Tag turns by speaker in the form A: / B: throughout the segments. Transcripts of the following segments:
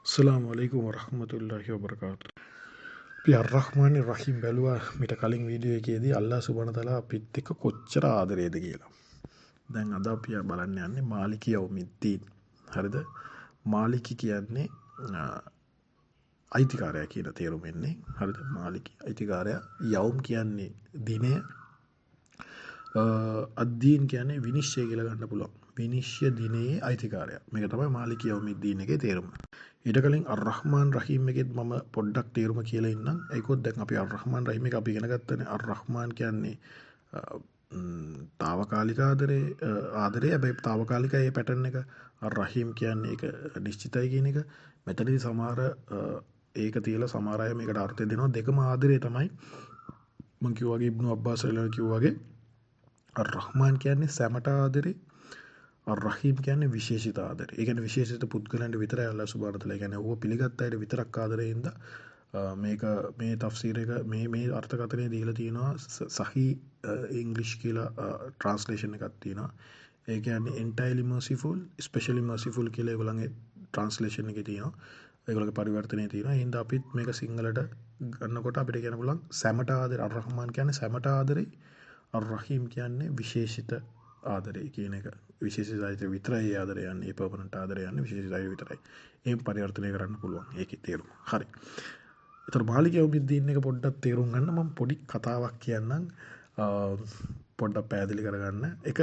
A: අස්සලාමු අලයිකුම් වරහ්මතුල්ලාහි වබරකාතු. අපි අර්රහ්මාන් රහීම් බැලුවා මීට කලින් වීඩියෝ එකේදී අල්ලාහ් සුබ්හානහු තාලා අපිත් එක්ක කොච්චර ආදරේද කියලා. දැන් අද අපි බලන්න යන්නේ මාලිකි යෞමිද්දීන්. හරිද? මාලිකි කියන්නේ අයිතිකාරයා කියන තේරුම එන්නේ. හරිද? මාලිකි අයිතිකාරයා. යෞම් කියන්නේ දිනය. අද්දීන් කියන්නේ විනිශ්චය කියලා ගන්න පුළුවන්. විනිශ්චය දිනයේ අයිතිකාරයා. මේක තමයි මාලිකි යෞමිද්දීන් එකේ තේරුම. ඊට කලින් අර්රහ්මාන් රහීම් එකෙත් මම පොඩ්ඩක් තේරුම කියලා ඉන්නම්. ඒකත් දැන් අපි අර්රහ්මාන් රහීම් එක අපි ඉගෙන ගත්තනේ. අර්රහ්මාන් කියන්නේ తాවකාලික ආදරේ හැබැයි తాවකාලිකයි ඒ පැටර්න් එක. අර්රහීම් කියන්නේ ඒක නිශ්චිතයි කියන එක. මෙතනදී සමහර ඒක තියලා සමහර අය මේකට අර්ථය දෙනවා. දෙකම ආදරේ තමයි. මම කිව්වා වගේ ඉබ්නු අබ්බාස් රලියල්ලාහු කිව්වා වගේ අර්රහ්මාන් කියන්නේ සැමට ආදරේ. අර්රහීම් කියන්නේ විශේෂිත ආදරේ. ඒ කියන්නේ විශේෂිත පුද්ගලයන්ට විතරයි අල්ලාහ් සුබ්හානහු තාලා. ඒ කියන්නේ ඌව පිළිගත් අයට විතරක් ආදරේින්ද මේක මේ තෆ්සීර් එක මේ අර්ථකථනය දීලා තියෙනවා. සහී ඉංග්‍රීසි කියලා ට්‍රාන්ස්ලේෂන් එකක් තියෙනවා. ඒ කියන්නේ entirely merciful, especially merciful කියලා ඒගොල්ලන්ගේ ට්‍රාන්ස්ලේෂන් එකේ තියෙනවා. ඒගොල්ලන්ගේ පරිවර්තනයේ තියෙනවා. එහෙනම් අපිත් මේක සිංහලට ගන්නකොට අපිට කියන්න පුළුවන් සැමට ආදරේ. අර්රහ්මාන් කියන්නේ සැමට ආදරේ. අර්රහීම් කියන්නේ විශේෂිත ආදරේ කියන එක. විශේෂිතයිත විතරයි ආදරය යන්නේ. ඒ පර්මනන්ට් ආදරය යන්නේ විශේෂිතයි විතරයි. එහෙම පරිවර්තනය කරන්න පුළුවන්. ඒකේ තේරුම. හරි. ඒතර මාලික යෞමිද්දීන් එක පොඩ්ඩක් තේරුම් ගන්න මම පොඩි කතාවක් කියන්නම්. පොඩ්ඩක් පැහැදිලි කරගන්න. එක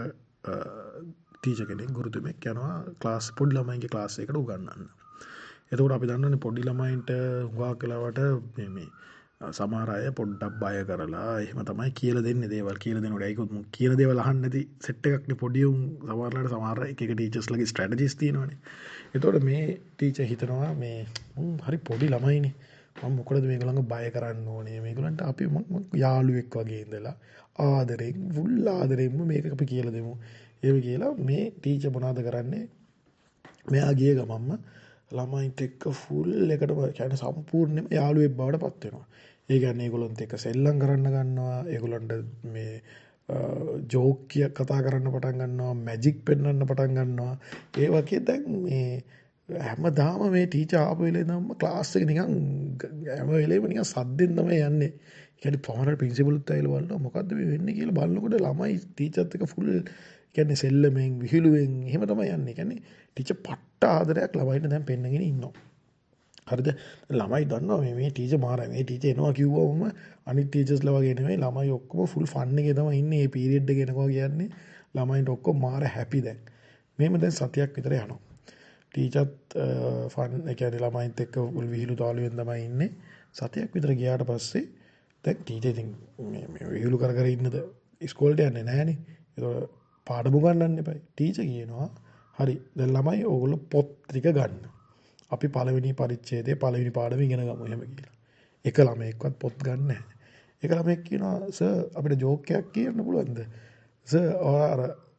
A: ටීචර් කෙනෙක් ගුරුතුමෙක් යනවා ක්ලාස් පොඩි ළමයින්ගේ ක්ලාස් එකකට උගන්වන්න. එතකොට අපි දන්නවනේ පොඩි ළමයින්ට හුඟක් වෙලාවට මේ සමහර අය පොඩ්ඩක් බය කරලා එහෙම තමයි කියලා දෙන්නේ දේවල් කියලා දෙනකොට ඒකත් කියන දේවල් අහන්න නැති සෙට් එකක් නේ පොඩි උන් සමහරලාට සමහර එක ටීචර්ස්ලාගේ ස්ට්‍රැටජිස් තියෙනවානේ. එතකොට මේ ටීචර් හිතනවා මේ හරි පොඩි ළමයිනේ මම මොකටද මේගොල්ලන්ව බය කරන්න ඕනේ මේගොල්ලන්ට අපි යාළුවෙක් වගේ ඉඳලා ආදරෙන් ෆුල් ආදරෙන්ම මේක අපි කියලා දෙමු. ඒක කියලා මේ ටීචර් මොනවද කරන්නේ? මෙයා ගිය ගමන්ම ළමයින්ට එක්ක ෆුල් එකටම කියන්නේ සම්පූර්ණයෙන්ම යාළුවෙක් බවට පත් වෙනවා. ඒ කියන්නේ ඒගොල්ලන්ට එක්ක සෙල්ලම් කරන්න ගන්නවා. ඒගොල්ලන්ට මේ ජෝක් කතා කරන්න පටන් ගන්නවා. මැජික් පෙන්වන්න පටන් ගන්නවා. ඒ වගේ දැන් මේ හැමදාම මේ ටීචර් ආපු වෙලේ නම් ක්ලාස් එක නිකන් හැම වෙලේම නිකන් සද්දෙන් තමයි යන්නේ. ඒ කියන්නේ පවරල් ප්‍රින්සිපල්ත් ඇවිල්ලා බලනවා මොකද්ද මේ වෙන්නේ කියලා බලනකොට ළමයි ටීචර්ත් එක්ක ෆුල් කියන්නේ සෙල්ලමෙන් විහිළුවෙන් එහෙම තමයි යන්නේ. කියන්නේ ටීචර් පට්ට ආදරයක් ළමයින්ට දැන් පෙන්නගෙන ඉන්නවා. හරිද? ළමයි දන්නවා මේ ටීචර් මාරයි. මේ ටීචර් එනවා කිව්වම අනිත් ටීචර්ස්ලා වගේ නෙමෙයි ළමයි ඔක්කොම ෆුල් ෆන් එකේ තමයි ඉන්නේ. මේ පීරියඩ් එක එනවා කියන්නේ ළමයින්ට ඔක්කොම මාර හැපි දැන්. මෙහෙම දැන් සතියක් විතර යනවා. ටීචර්ත් ෆන් ඒ කියන්නේ ළමයින්ත් එක්ක ෆුල් විහිළු තාලුවෙන් තමයි ඉන්නේ. සතියක් විතර ගියාට පස්සේ දැන් ටීචර් ඉතින් මේ විහිළු කර ඉන්නද ඉස්කෝලේට යන්නේ නැහනේ. ඒක පාඩම උගන්වන්න එපා. ටීචර් කියනවා හරි දැන් ළමයි ඕගොල්ලෝ පොත් ටික ගන්න. අපි පළවෙනි පරිච්ඡේදයේ පළවෙනි පාඩම ඉගෙන ගමු එහෙම කියලා. එක ළමයෙක්වත් පොත් ගන්න නැහැ. එක ළමයෙක් කියනවා සර් අපිට ජෝක් එකක් කියන්න පුළුවන්ද? සර් අර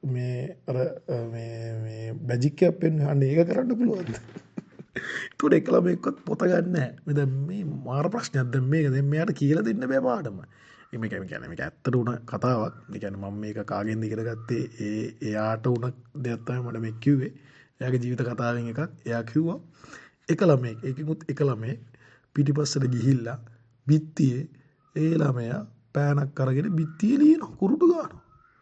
A: මේ මැජික් එකක් පෙන්වන්න ඒක කරන්න පුළුවන්ද? ඒතකොට එක ළමයෙක්වත් පොත ගන්න නැහැ. මේ දැන් මේ මාර ප්‍රශ්නයක් දැන් මේක දැන් මෙයාට කියලා දෙන්න බෑ පාඩම. මේක කියන්නේ මේක ඇත්තට උන කතාවක්. ඒ කියන්නේ මම මේක කාගෙන්ද ඉගෙන ගත්තේ එයාට උන දෙයක් තමයි මට මේ කිව්වේ. එයාගේ ජීවිත කතාවෙන් එකක්. එයා කිව්වා එක ළමයෙක් ඒකෙමුත් එක ළමයෙක් පිටිපස්සට ගිහිල්ලා බිත්තියේ ඒ ළමයා පෑනක් අරගෙන බිත්තියේ ලියන කුරුටු ගන්නවා.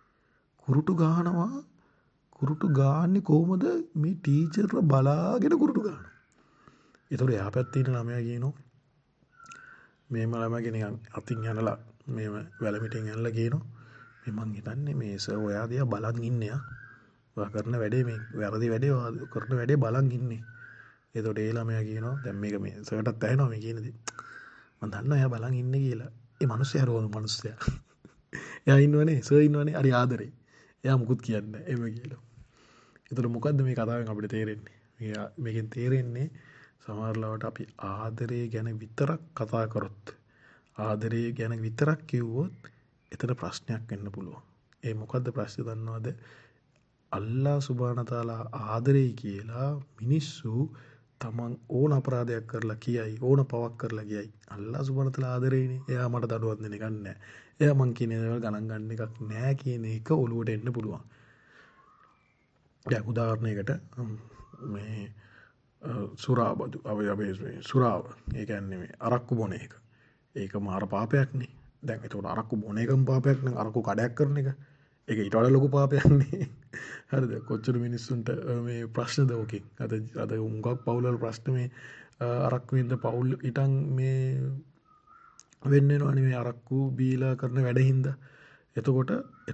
A: කුරුටු ගාන්නේ කොහොමද මේ ටීචර්ව බලාගෙන කුරුටු ගන්නවා. ඒතකොට එහා පැත්තේ ඉන්න ළමයා කියනවා මේම ළමයාගේ නිකන් අතින් යනලා මේව වැලමිටෙන් ඇනලා කියනවා මේ මං හිතන්නේ මේ සර් ඔයා දිහා බලන් ඉන්නේ ඔයා කරන වැඩේ මේ වැරදි වැඩේ ඔයා කරන වැඩේ බලන් ඉන්නේ. ඒතකොට ඒ ළමයා කියනවා දැන් මේක මේ සර්ටත් ඇහෙනවා මේ කියන දේ. මං දන්නවා එයා බලන් ඉන්නේ කියලා. ඒ මිනිස්සයා රෝන මිනිස්සයා. එයා ඉන්නවනේ සර් ඉන්නවනේ හරි ආදරේ. එයා මුකුත් කියන්නේ නැහැ එමෙ කියලා. ඒතකොට මොකද්ද මේ කතාවෙන් අපිට තේරෙන්නේ? මේකෙන් තේරෙන්නේ සමහර ලාවට අපි ආදරය ගැන විතරක් කතා කරොත් ආදරය ගැන විතරක් කිව්වොත් එතන ප්‍රශ්නයක් වෙන්න පුළුවන්. ඒ මොකද්ද ප්‍රශ්නේ දන්නවද? අල්ලාහ් සුබ්හානහු තාලා ආදරේ කියලා මිනිස්සු තමන් ඕන අපරාධයක් කරලා කියයි ඕන පවක් කරලා කියයි. අල්ලාහ් සුබ්හානහු තාලා ආදරේනේ. එයා මට දඩුවක් දෙන්න එකක් නැහැ. එයා මං කියන දේවල් ගණන් ගන්න එකක් නැහැ කියන එක ඔලුවට එන්න පුළුවන්. දැන් උදාහරණයකට මේ සුරාබදු සුරාව ඒ කියන්නේ මේ අරක්කු බොන එක. ඒක මාර පාපයක්නේ. දැන් ඒතකොට අරක්කු බොන එකම පාපයක් නම් අරක්කු කඩයක් කරන එක ඒක ඊට වඩා ලොකු පාපයක්නේ. හරිද? කොච්චර මිනිස්සුන්ට මේ ප්‍රශ්නද ඕකෙන්. අද උංගක් පවුල්වල ප්‍රශ්න මේ අරක්කු වින්ද පවුල් ඉතින් මේ වෙන්න වෙනවනේ මේ අරක්කු බීලා කරන වැඩ හින්දා. එතකොට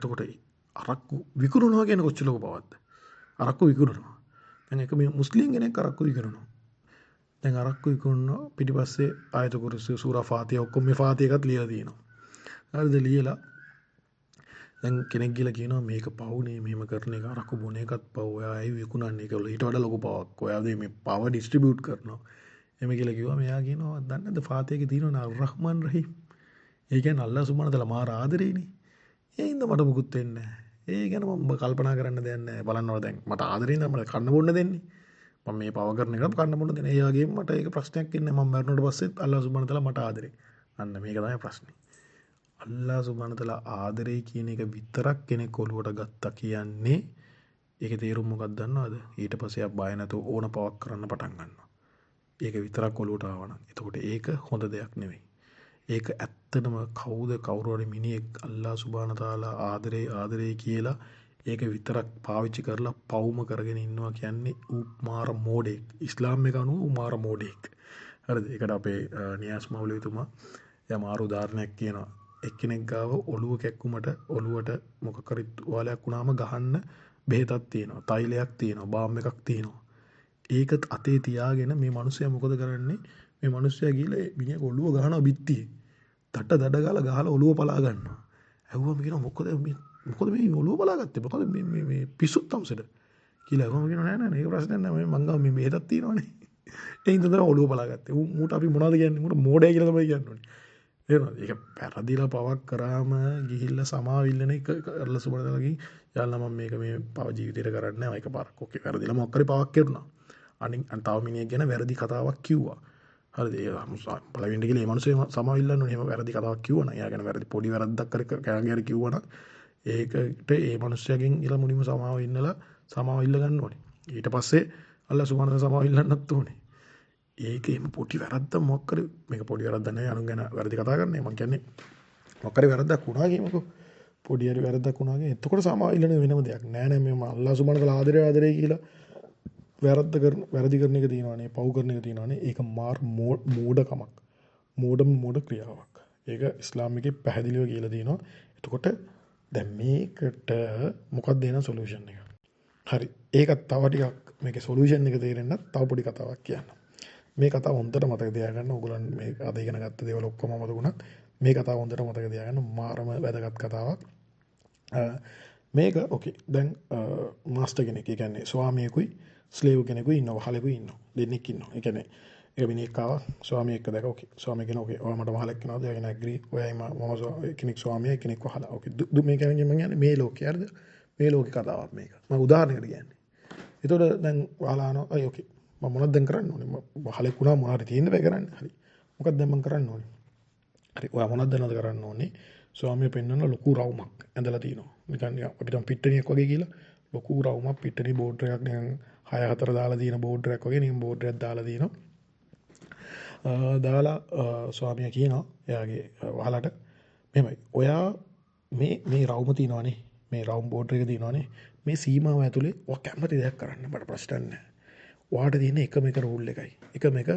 A: අරක්කු විකුණනවා කියන කොච්චර ලොකු බවක්ද? අරක්කු විකුණනවා. දැන් ඒක මේ මුස්ලිම් කෙනෙක් අරක්කු විකුණනවා. දැන් අරක්කු විකුණනවා පිටිපස්සේ ආයත කුර්සිය සූරා ෆාතිහා ඔක්කොම මේ ෆාතිහා එකත් ලියලා තියෙනවා. හරිද? ලියලා දැන් කෙනෙක් ගිහලා කියනවා මේක පවුනේ මෙහෙම කරන එක අරක්කු බොන එකත් පව්. ඔයා ඇයි විකුණන්නේ? ඒක ඊට වඩා ලොකු පවක්. ඔයා මේ පව ඩිස්ට්‍රිබියුට් කරනවා. එමෙ කියලා කිව්වා. මෙයා කියනවා දන්නේ නැද්ද ෆාතිහාගේ තියෙනවා අර්-රහ්මාන් රහීම්. ඒ කියන්නේ අල්ලාහ් සුබ්හානහු තාලා මාර ආදරේනේ. ඒ හින්දා මට මුකුත් වෙන්නේ නැහැ. ඒ ගැන මම කල්පනා කරන්න දෙයක් නැහැ. බලන්නවා දැන් මට ආදරෙන් තමයි කන්න බොන්න දෙන්නේ. මම මේ පව කරන එක කන්න බොන්න දෙන්නේ. ඒ වගේම මට ඒක ප්‍රශ්නයක් ඉන්නේ. මම මරණයට පස්සෙත් අල්ලාහ් සුබ්හානහු තාලා මට ආදරේ. අන්න මේක තමයි ප්‍රශ්නේ. අල්ලාහ් සුබ්හානහු තාලා ආදරේ කියන එක විතරක් කෙනෙක් ඔලුවට ගත්තා කියන්නේ ඒකේ තේරුම මොකක්ද දන්නවද? ඊට පස්සේ ආ බය නැතුව ඕන පවක් කරන්න පටන් ගන්නවා. ඒක විතරක් ඔලුවට ආවනම්. එතකොට ඒක හොඳ දෙයක් නෙවෙයි. ඒක ඇත්තටම කවුරු හරි මිනිහෙක් අල්ලාහ් සුබ්හානහු තාලා ආදරේ කියලා ඒක විතරක් පාවිච්චි කරලා පවුම කරගෙන ඉන්නවා කියන්නේ ඌ මාර මෝඩෙක්. ඉස්ලාම් එක අනුව ඌ මාර මෝඩෙක්. හරිද? ඒකට අපේ නියාස් මෞලවිතුමා යා මාර උදාහරණයක් කියනවා. එක්කෙනෙක් ගාව ඔළුව කැක්කුමට ඔළුවට මොකක් හරි තුවාලයක් වුණාම ගහන්න බෙහෙතක් තියෙනවා. තෛලයක් තියෙනවා. බාම් එකක් තියෙනවා. ඒක අතේ තියාගෙන මේ මිනිස්සයා මොකද කරන්නේ? මේ මිනිස්සයා ගිහලා මිනිහගේ ඔළුව ගහනවා බිත්තියේ. දඩ ගාලා ඔළුව පලා ගන්නවා. ඇහුවම කියනවා මොකද මේ ඔළුව පලා ගත්තේ? මොකද මේ පිස්සුත් තමසෙද කියලා. ඇහුවම කියනවා නෑ ඒක ප්‍රශ්නයක් නෑ. මං ගාව මේ බෙහෙතක් තියෙනවනේ. ඒ හින්දා තමයි ඔළුව පලා ගත්තේ. ඌට අපි මොනවද කියන්නේ? ඌට මෝඩය කියලා තමයි කියන්නේ. තේරෙනවද? ඒක පැරදිලා පවක් කරාම ගිහිල්ලා සමාවිල්ලන එක අල්ලාහ් සුබ්හානහු තාලාගෙන් යාල්ලා මම මේක මේ පව ජීවිතේට කරන්නේ නැහැ. ඒක පාරක් ඔකේ වැරදිලා මොකක් හරි පවක් කරුණා. අනිත් තව මිනිහෙක් ගැන වැරදි කතාවක් කිව්වා. හරිද? ඒ පළවෙනිට ගිහලා මේ මිනිස්සු සමාවිල්ලන්න ඕනේ. එහෙම වැරදි කතාවක් කිව්වනම් එයා ගැන වැරදි පොඩි වැරද්දක් කෑගිය හරි කිව්වනම් ඒකට ඒ මිනිස්සයාගෙන් ඊළඟ මුලින්ම සමාව ඉල්ල ගන්න ඕනේ. ඊට පස්සේ අල්ලාහ් සුබ්හානහු තාලා සමාව ඉල්ලන්නත් ඕනේ. ඒක එහෙම පොඩි වැරද්දක් මොකක් හරි මේක පොඩි වැරද්දක් නෙවෙයි අනුන් ගැන වැරදි කතා කරන්නේ. මම කියන්නේ මොකක් හරි වැරද්දක් වුණා කියමුකෝ. පොඩි හරි වැරද්දක් වුණා කියන්නේ එතකොට සමාව ඉල්ලන වෙනම දෙයක්. නෑ මේ අල්ලාහ් සුබ්හානහු තාලා ආදරේ කියලා වැරදි කරන එක තියෙනවානේ, පව් කරන එක තියෙනවානේ. ඒක මාර් මෝඩකමක්. මෝඩ ක්‍රියාවක්. ඒක ඉස්ලාම් එකේ පැහැදිලිව කියලා තියෙනවා. එතකොට දැන් මේකට මොකක්ද එන සොලියුෂන් එක? හරි. ඒකත් තව ටිකක් මේකේ සොලියුෂන් එක තේරෙන්නත් තව පොඩි කතාවක් කියන්න. මේ කතාව හොඳට මතක තියාගන්න. ඕගොල්ලන් මේ අද ඉගෙන ගත්ත දේවල් ඔක්කොම මතකුණත් මේ කතාව හොඳට මතක තියාගන්න. මාරම වැදගත් කතාවක්. මේක ඕකේ. දැන් මාස්ටර් කෙනෙක්, ඒ කියන්නේ ස්වාමියෙකුයි ස්ලේව් කෙනෙකුයි ඉන්නවා, වහලෙකුයි ඉන්නවා. දෙන්නෙක් ඉන්නවා. ඒ කියන්නේ එක මිනිහෙක් ආවා ස්වාමියෙක් දැක ඕකේ. ස්වාමිය කියනවා ඕකේ ඔයා මට වහලෙක් කෙනාවද? එයා කියන ඇග්‍රී. ඔයයි මම කෙනෙක් ස්වාමියා කෙනෙක් වහලා. ඕකේ. මේ කියන්නේ මම කියන්නේ මේ ලෝකේ හරිද? මේ ලෝකේ කතාවක් මේක. මම උදාහරණයකට කියන්නේ. ඒතකොට දැන් වහලා අනෝ අය ඕකේ. මම මොනවද දැන් කරන්න ඕනේ? වහලෙක් වුණා මොනවාරි තියෙන්න බෑ කරන්න. හරි. මොකක්ද දැන් මම කරන්න ඕනේ? හරි. ඔයා මොනවද දැනද කරන්න ඕනේ? ස්වාමිය පෙන්වන ලොකු රවුමක් ඇඳලා තිනවා. නිකන් අපිට පිට්ටනියක් වගේ කියලා ලොකු රවුමක් පිට්ටනිය බෝඩ් එකක් නිකන් 6-4 දාලා තියෙන බෝඩ් එකක් වගේ නිකන් බෝඩ් එකක් දාලා තියෙනවා. දාලා ස්වාමියා කියනවා එයාගේ වහලට මෙහෙමයි. ඔයා මේ රවුම තියනවනේ. මේ රවුම් බෝඩ් එක තියනවනේ. මේ සීමාව ඇතුලේ ඔයා කැමති දෙයක් කරන්න මට ප්‍රශ්න නැහැ. ඔයාට තියෙන එකම එක රූල් එකයි. එකම එක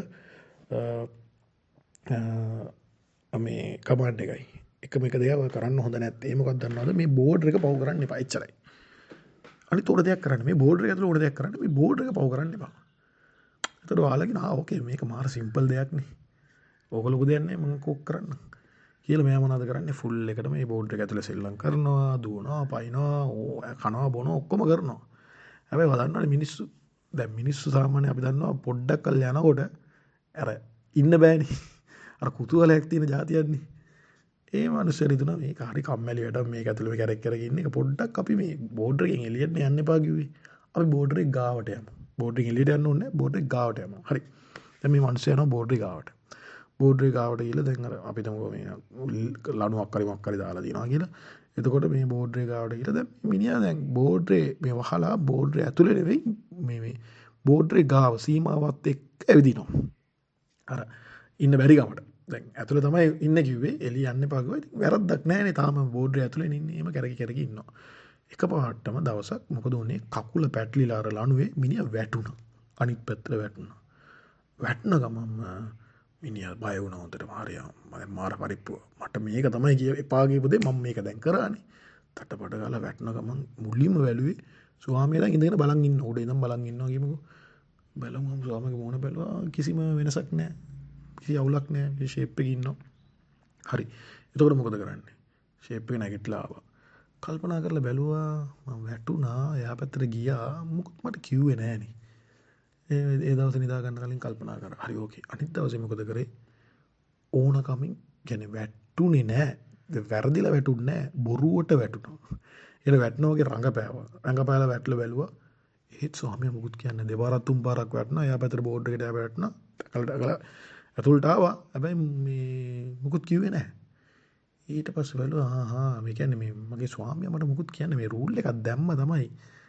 A: මේ කමාන්ඩ් එකයි. එකම එක දෙයක් ඔය කරන්න හොඳ නැත්තේ. ඒ මොකක්ද දන්නවද? මේ බෝඩ් එක පව් කරන්න එපා. එච්චරයි. අනිත් උඩ දෙයක් කරන්න. මේ බෝඩ් එක ඇතුලේ උඩ දෙයක් කරන්න. මේ බෝඩ් එක පව් කරන්න එපා. එතකොට ඔයාලගෙන ඕකේ මේක මාර සිම්පල් දෙයක් නේ. ඕක ලොකු දෙයක් නේ මම කොක් කරන්න. කියලා මෙයා මොනවද කරන්නේ? ෆුල් එකට මේ බෝඩ් එක ඇතුලේ සෙල්ලම් කරනවා, දුවනවා, පයින්නවා, කනවා, බොනවා ඔක්කොම කරනවා. හැබැයි වදන්නවනේ මිනිස්සු. දැන් මිනිස්සු සාමාන්‍ය අපි දන්නවා පොඩ්ඩක් කල් යනකොට අර ඉන්න බෑනේ. අර කුතුහලයක් තියෙන જાතියක්නේ. ඒ මිනිස්සුරි දුනා මේක හරි කම්මැලි වැඩක් මේක ඇතුලේ කැරක් කරගෙන ඉන්න එක පොඩ්ඩක් අපි මේ බෝඩ් එකෙන් එළියට යන්න එපා කිව්වේ. අපි බෝඩ් එක ගාවට යමු. බෝඩ් එකෙන් එළියට යන්න ඕනේ. බෝඩ් එක ගාවට යමු. හරි. දැන් මේ මිනිස්සු යනවා බෝඩ් එක ගාවට. බෝඩ් එක ගාවට ගිහලා දැන් අර අපි තමු මේ ලණුවක් හරි මොකක් හරි දාලා දිනවා කියලා. එතකොට මේ බෝඩ් එක ගාවට ගිහලා දැන් මිනිහා දැන් බෝඩ් එක මේ වහලා බෝඩ් එක ඇතුලේ නෙවෙයි මේ බෝඩ්‍රේ ගාව සීමාවත් එක්ක ඇවිදිනවා. අර ඉන්න බැරිගමට දැන් ඇතුළ තමයි ඉන්න කිව්වේ එලි යන්න පගුව වැරද්දක් නෑනේ තාම බෝඩ්‍ර ඇතුළේ ඉන්නේ එම කැරකි කැරකි ඉන්නවා. එක පාටම දවසක් මොකද වුණේ කකුල පැටලිලා අර ලණුවේ මිනිහා වැටුණා. අනිත් පැත්තට වැටුණා. වැටෙන ගමන්ම මිනිහා බය වුණා හොඳට මාරියා මම මාර පරිප්පුව. මට මේක තමයි කිය එපා කියපු දේ මම මේක දැන් කරානේ. තටපට ගාලා වැටෙන ගමන් මුලින්ම වැළුවේ ස්වාමියා දැන් ඉඳගෙන බලන් ඉන්න උඩ ඉඳන් බලන් ඉන්නවා කියමුකෝ. බලමුම ස්වාමියාගේ මූණ බැලුවා කිසිම වෙනසක් නැහැ. කිසි අවුලක් නැහැ. මේ ෂේප් එකේ ඉන්නවා. හරි. එතකොට මොකද කරන්නේ? ෂේප් එක නැගිටලා ආවා. කල්පනා කරලා බැලුවා මම වැටුණා එයා පැත්තට ගියා මොකද මට කිව්වේ නෑනේ. ඒ දවසේ නිදා ගන්න කලින් කල්පනා කරා. හරි ඕකේ. අනිත් දවසේ මොකද කරේ? ඕනකමින් කියන්නේ වැටුනේ නෑ. වැරදිලා වැටුන්නේ නෑ. බොරුවට වැටුණා. ඒක වැටෙනවා වගේ රඟපෑවා. රඟපෑලා වැටලා බැලුවා. ඒත් ස්වාමියා මුකුත් කියන්නේ දෙපාරක් තුන් පාරක් වැටුණා. එයා පැත්තට බෝඩ් එකට එයා වැටුණා. ටකලා ඇතුළට ආවා. හැබැයි මේ මුකුත් කිව්වේ නෑ. ඊට පස්සේ බැලුවා මේ කියන්නේ මේ මගේ ස්වාමියා මට මුකුත් කියන්නේ මේ රූල් එකක් දැම්ම තමයි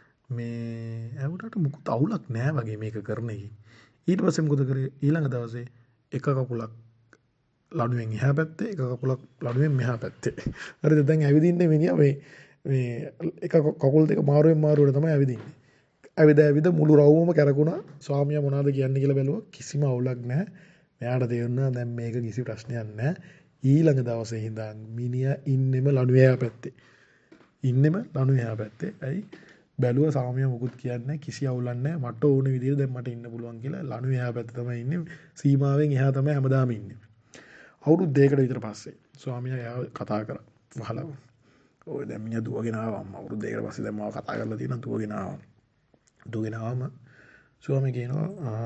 A: මේ ඇවුරට මුකුත් අවුලක් නෑ වගේ මේක කරන එක. ඊට පස්සේ මොකද කරේ ඊළඟ දවසේ එක කකුලක් ලණුවෙන් එහා පැත්තේ එක කකුලක් ලණුවෙන් මෙහා පැත්තේ. හරිද දැන් ඇවිදින්නේ මිනිහා මේ එක කකුල් දෙක මාරුවෙන් මාරුවට තමයි ඇවිදින්නේ. ඇවිද මුළු රවුමම කැරකුණා. ස්වාමියා මොනවද කියන්නේ කියලා බැලුවා කිසිම අවුලක් නැහැ. මෙයාට තේරුණා දැන් මේක කිසි ප්‍රශ්නයක් නැහැ. ඊළඟ දවසේ ඉඳන් මිනිහා ඉන්නෙම ලණුවේ එහා පැත්තේ. ඉන්නෙම ලණුවේ එහා පැත්තේ. ඇයි? බැලුවා ස්වාමියා මුකුත් කියන්නේ කිසි අවුලක් නැහැ. මට ඕන විදිහට දැන් මට ඉන්න පුළුවන් කියලා ලණුවේ එහා පැත්තේ තමයි ඉන්නේ. සීමාවෙන් එහා තමයි හැමදාම ඉන්නේ. අවුරුදු දෙකකට විතර පස්සේ ස්වාමියා එයාව කතා කරා. වහලා ඔය දැන් මිනිහා දුවගෙන ආවා. අම්මා අවුරුදු දෙකකට පස්සේ දැන් මාව කතා කරලා තියෙනවා දුවගෙන ආවා. දුවගෙන ආවම ස්වාමී කියනවා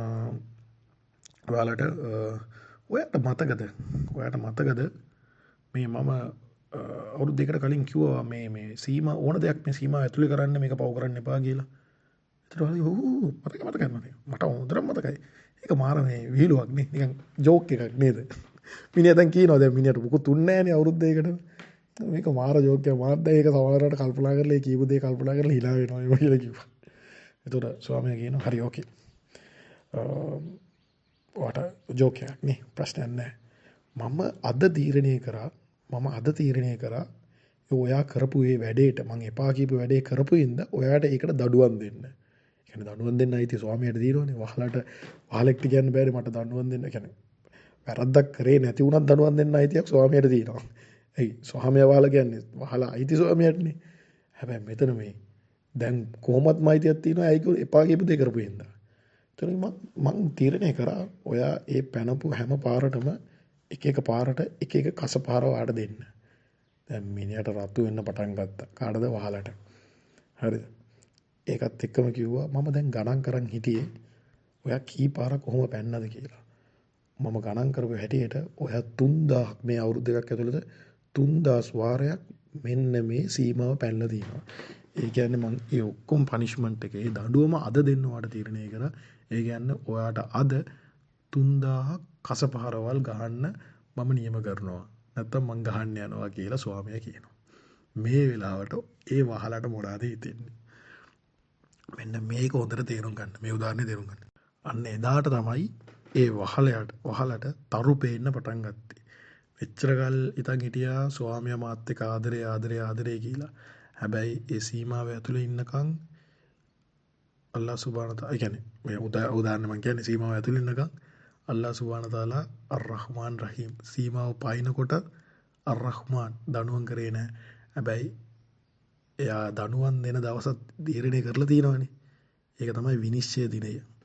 A: ඔයාලට ඔයාට මතකද මේ මම අවුරුදු දෙකකට කලින් කිව්වා මේ සීමා ඕන දෙයක් මේ සීමාව ඇතුලේ කරන්න මේක පව කරන්න එපා කියලා. ඒතර මතකයි මට හොඳටම මතකයි. ඒක මාර මේ විහිළුවක් නේ නිකන් ජෝක් එකක් නේද? මිනිහා දැන් කියනවා දැන් මිනිහට මොකුත් තුන්නේ නැහනේ අවුරුදු දෙකකට. මේක මාර ජෝක් එකක්. මාත් දැන් ඒක සමහරවට කල්පනා කරලා ඒ කියපු දේ කල්පනා කරලා හිනා වෙනවා මේ කියලා කිව්වා. එතකොට ස්වාමියා කියනවා හරි ඕකේ. ඔයාට ජෝක් එකක් නේ ප්‍රශ්නයක් නැහැ. මම අද තීරණය කරා ඔයා කරපු ඒ වැඩේට මං එපා කියපු වැඩේ කරපු ඉඳ ඔයාට ඒකට දඩුවම් දෙන්න. ඒ කියන්නේ දඩුවම් දෙන්න අයිති ස්වාමියාට දිනවනේ. වහලෙක්ට කියන්න බෑනේ මට දඩුවම් දෙන්න. කියන්නේ වැරද්දක් කරේ නැති වුණත් දඩුවම් දෙන්න අයිතියක් ස්වාමියාට තියෙනවා. එයි ස්වාමියා වහලා කියන්නේ වහලා අයිති ස්වාමියාටනේ. හැබැයි මෙතන මේ දැන් කොහොමත් මායිතියක් තියෙනවා ඇයි එපා කියපු දේ කරපු ඉඳ. එතන මං තීරණය කරා ඔයා ඒ පැනපු හැම පාරටම එක පාරට එක කස පාර වාඩ දෙන්න. දැන් මිනිහට රතු වෙන්න පටන් ගත්තා. කාටද වහලට. හරිද? ඒකත් එක්කම කිව්වා මම දැන් ගණන් කරන් හිටියේ ඔයා කී පාරක් කොහොම පැන්නද කියලා. මම ගණන් කරපු හැටියට ඔයා 3000ක් මේ අවුරුදු දෙකක් ඇතුළත 3000 වාරයක් මෙන්න මේ සීමාව පැනලා තියෙනවා. ඒ කියන්නේ මං ඒ ඔක්කොම පනිෂ්මන්ට් එකේ දඬුවම අද දෙන්න වාට තීරණය කරා. ඒ කියන්නේ ඔයාට අද 3000ක් කසපහරවල් ගහන්න මම නියම කරනවා. නැත්තම් මං ගහන්න යනවා කියලා ස්වාමියා කියනවා. මේ වෙලාවට ඒ වහලට මොනවාද හිතෙන්නේ? මෙන්න මේක හොඳට තේරුම් ගන්න. මේ උදාහරණේ තේරුම් ගන්න. අන්න එදාට තමයි ඒ වහලට තරු පේන්න පටන් ගත්තේ. මෙච්චර කල් ඉතින් හිටියා ස්වාමියා මාත් එක්ක ආදරේ කියලා. හැබැයි ඒ සීමාව ඇතුලේ ඉන්නකම් අල්ලාහ් සුබ්හානහු තාලා කියන්නේ මේ උදාහරණ මම කියන්නේ සීමාව ඇතුලේ ඉන්නකම් අල්ලාහ් සුබ්හානහු තාලා අර්-රහ්මාන් රහීම් සීමාව පායිනකොට අර්-රහ්මාන් දනුවම් කරේ නැහැ. හැබැයි එයා දනුවම් දෙන දවසත් තීරණය කරලා තියෙනවානේ. ඒක තමයි විනිශ්චය දිනය.